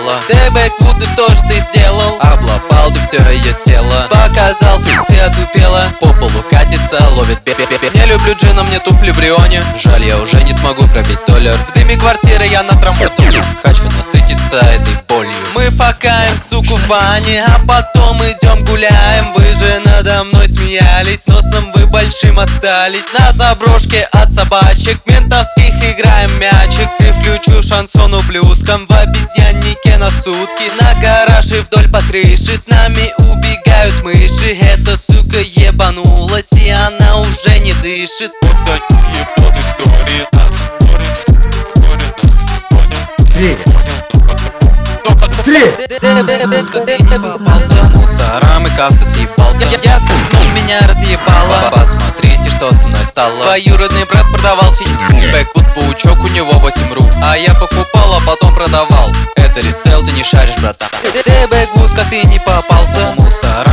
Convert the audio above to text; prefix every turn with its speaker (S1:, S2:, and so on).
S1: хотела. Ты Бэквуд, и что ж ты сделал? Облапал ты все ее тело. Показал фильм, ты отупела. По полу катится, ловит бе-бе-бе. Не люблю джина, мне туфли в Брионе. Жаль, я уже не смогу пробить доллар. В дыме квартиры я на трамбоне. Хочу насытиться этой болью. Мы факаем, суку, в бане, а потом идем гуляем. Вы же надо мной смеялись, носом вы большим остались. На заброшке от собачек ментовских играем мячик. И включу шансону блюзком в обезьяннике на сутки. На гараж и вдоль по крыше с нами убегают мыши. Эта сука ебанулась, и она уже не дышит. Ты не попался мусорам и как-то съебался. Я купнул, меня разъебало. Посмотрите, что со мной стало. Двоюродный брат продавал фильм Бэквуд, паучок, у него 8 рук. А я покупал, а потом продавал. Это ресейл, ты не шаришь, братан. Ты Бэквуд, как ты не попался мусорам